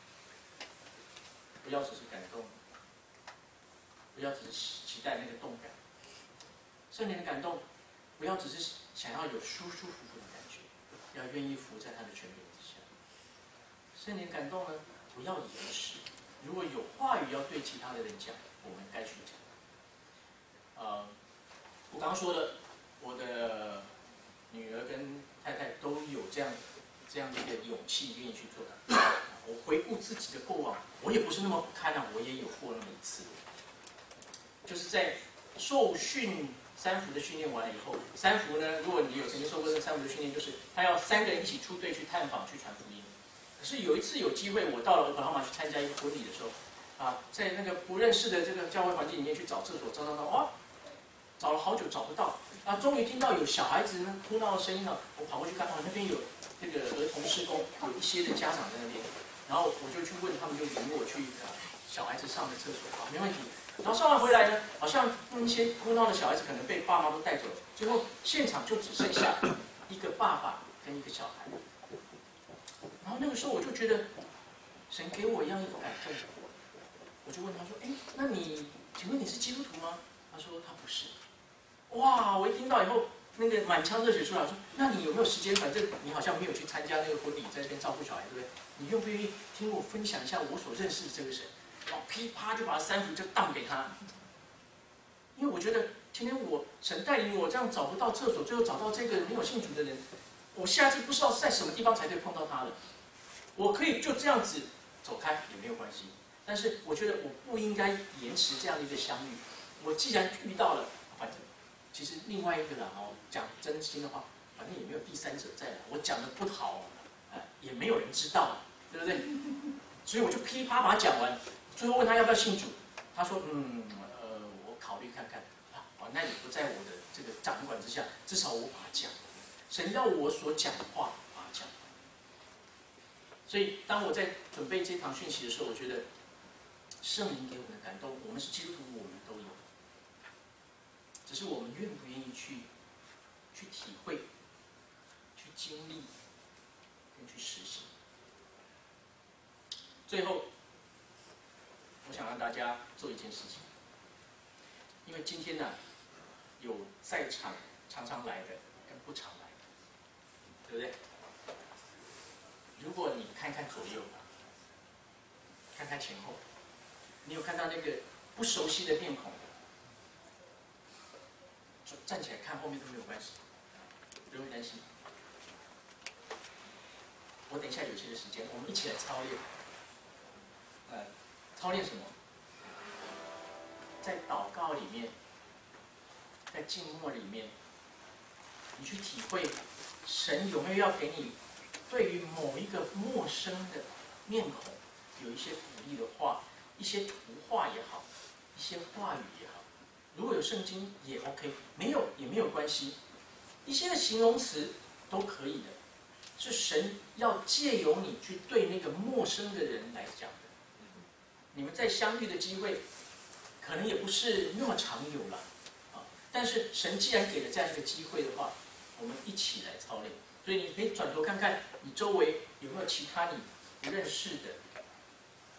A: 不要只是感动，不要只是期待那个动感。圣灵的感动，不要只是想要有舒舒服服的感觉，要愿意服在他的权柄之下。圣灵感动呢，不要延迟。如果有话语要对其他的人讲，我们该去讲。呃，我刚刚说了，我的女儿跟太太都有这样这样的一个勇气，愿意去做的。我回顾自己的过往，我也不是那么不堪啊，我也有过那么一次，就是在受训三福的训练完了以后，三福呢，如果你有曾经受过这三福的训练，就是他要三个人一起出队去探访、去传福音。可是有一次有机会，我到了俄克拉荷马去参加一个婚礼的时候，啊，在那个不认识的这个教会环境里面去找厕所，找找找，哇，找了好久找不到，啊，终于听到有小孩子呢哭闹的声音了，我跑过去看，哦，那边有那个儿童施工，有一些的家长在那边，然后我就去问他们，就领我去啊小孩子上的厕所，啊，没问题。然后上完回来呢，好像那些哭闹的小孩子可能被爸妈都带走了，最后现场就只剩下一个爸爸跟一个小孩。然后那个时候我就觉得，神给我一样一个感动，我就问他说：“哎，那你，请问你是基督徒吗？”他说他不是。哇！我一听到以后，那个满腔热血出来，我说：“那你有没有时间？反正你好像没有去参加那个婚礼，在这边照顾小孩，对不对？你愿不愿意听我分享一下我所认识的这个神？”然后噼啪就把三福就当给他，因为我觉得今天我神带领我这样找不到厕所，最后找到这个没有信主的人，我下次不知道在什么地方才可以碰到他了。我可以就这样子走开也没有关系，但是我觉得我不应该延迟这样的一个相遇。我既然遇到了，反正其实另外一个人哦，讲真心的话，反正也没有第三者在了，我讲的不好，呃，也没有人知道，对不对？所以我就噼啪把它讲完，最后问他要不要信主，他说嗯呃我考虑看看啊，那也不在我的这个掌管之下，至少我把它讲，神要我所讲的话把它讲。所以当我在准备这堂讯息的时候，我觉得圣灵给我们的感动，我们是基督徒，我们都有，只是我们愿不愿意去去体会、去经历跟去实行。最后，我想让大家做一件事情， 为今天呢、啊，有在场常常来的跟不常来的，对不对？如果你看看左右，看看前后，你有看到那个不熟悉的面孔，站起来看后面都没有关系，不用担心。我等一下有些的时间，我们一起来操练。呃，操练什么？在祷告里面，在静默里面，你去体会神有没有要给你对于某一个陌生的面孔有一些鼓励的话，一些图画也好，一些话语也好。如果有圣经也 OK， 没有也没有关系，一些的形容词都可以的，是神要借由你去对那个陌生的人来讲的。你们再相遇的机会，可能也不是那么常有了啊。但是神既然给了这样一个机会的话，我们一起来操练。所以你可以转头看看你周围有没有其他你不认识的啊。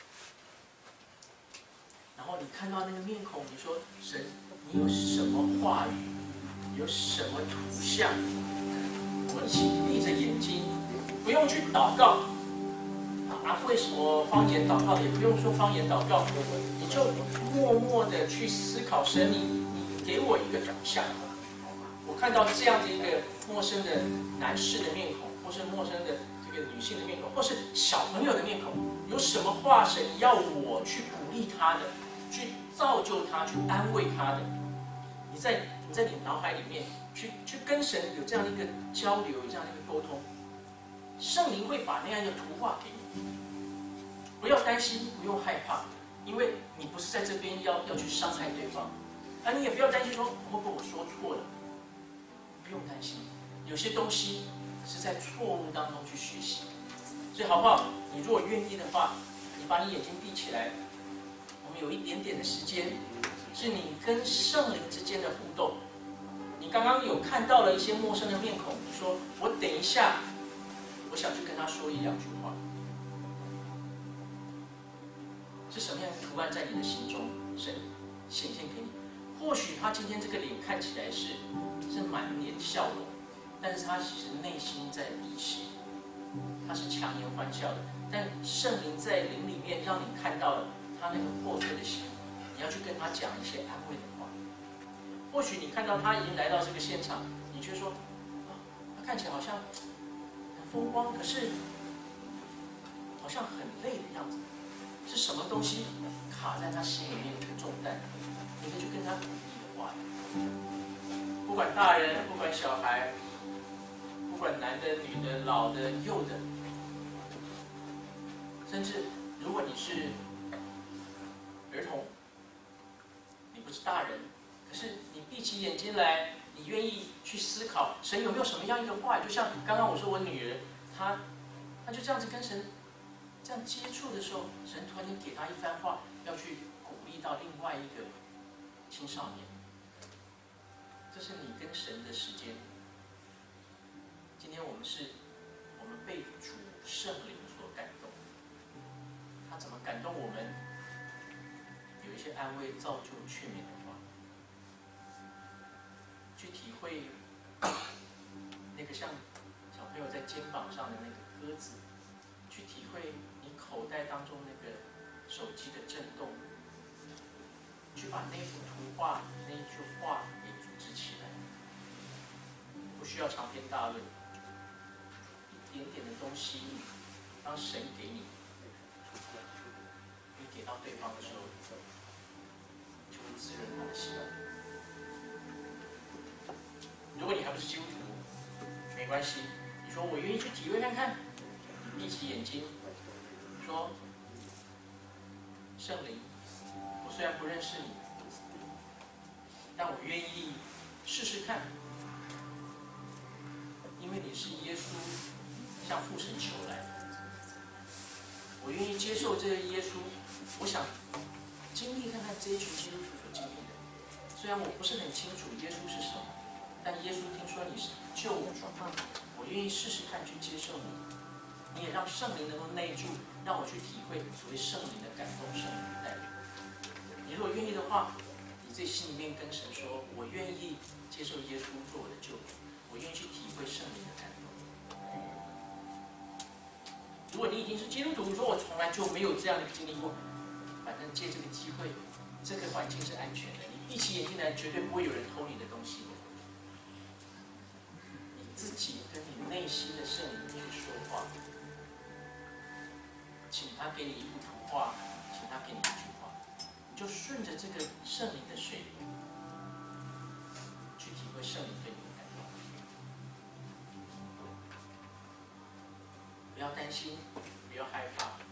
A: 然后你看到那个面孔，你说神，你有什么话语，有什么图像？我们一起闭着眼睛，不用去祷告。啊，为什么方言祷告？也不用说方言祷告，你就默默的去思考神，你你给我一个图像。我看到这样的一个陌生的男士的面孔，或是陌生的这个女性的面孔，或是小朋友的面孔，有什么话神要我去鼓励他的，去造就他，去安慰他的？你在你在你脑海里面去去跟神有这样的一个交流，有这样的一个沟通，圣灵会把那样一个图画给你。不要担心，不用害怕，因为你不是在这边要要去伤害对方，啊，你也不要担心说会不会我说错了，不用担心，有些东西是在错误当中去学习，所以好不好？你如果愿意的话，你把你眼睛闭起来，我们有一点点的时间，是你跟圣灵之间的互动。你刚刚有看到了一些陌生的面孔，你说我等一下，我想去跟他说一两句话。是什么样的图案在你的心中，神显现给你？或许他今天这个脸看起来是是满脸笑容，但是他其实内心在滴血，他是强颜欢笑的。但圣灵在灵里面让你看到了他那个破碎的心，你要去跟他讲一些安慰的话。或许你看到他已经来到这个现场，你却说，啊，他看起来好像很风光，可是好像很累的样子。是什么东西卡在他心里面的重担？你可以去跟他鼓励的话，不管大人，不管小孩，不管男的、女的、老的、幼的，甚至如果你是儿童，你不是大人，可是你闭起眼睛来，你愿意去思考神有没有什么样一个话语？就像刚刚我说我女儿，她她就这样子跟神这样接触的时候，神突然间给她一番话，要去鼓励到另外一个青少年。这是你跟神的时间。今天我们是，我们被主圣灵所感动。他怎么感动我们？有一些安慰、造就、劝勉的话，去体会那个像小朋友在肩膀上的那个鸽子，去体会你口袋当中那个手机的震动，去把那幅图画、那一句话给组织起来。不需要长篇大论，一点点的东西，当神给你，你给到对方的时候，就会滋润他的心。如果你还不是基督徒，没关系，你说我愿意去体会看看，你闭起眼睛，说圣灵，我虽然不认识你，但我愿意试试看。因为你是耶稣向父神求来的，我愿意接受这个耶稣。我想经历看看这一群基督徒所经历的。虽然我不是很清楚耶稣是什么，但耶稣听说你是救主，我愿意试试看去接受你。你也让圣灵能够内住，让我去体会所谓圣灵的感动、圣灵的带领。你如果愿意的话，你你自己心里面跟神说：“我愿意接受耶稣做我的救主，我愿意去体会圣灵的感动。”如果你已经是基督徒，你说我从来就没有这样的经历过，反正借这个机会，这个环境是安全的，你闭起眼睛来，绝对不会有人偷你的东西的。你自己跟你内心的圣灵去说话，请他给你一幅图画，请他给你一句话，你就顺着这个圣灵的水流，去体会圣灵对你的感动。不要担心，不要害怕。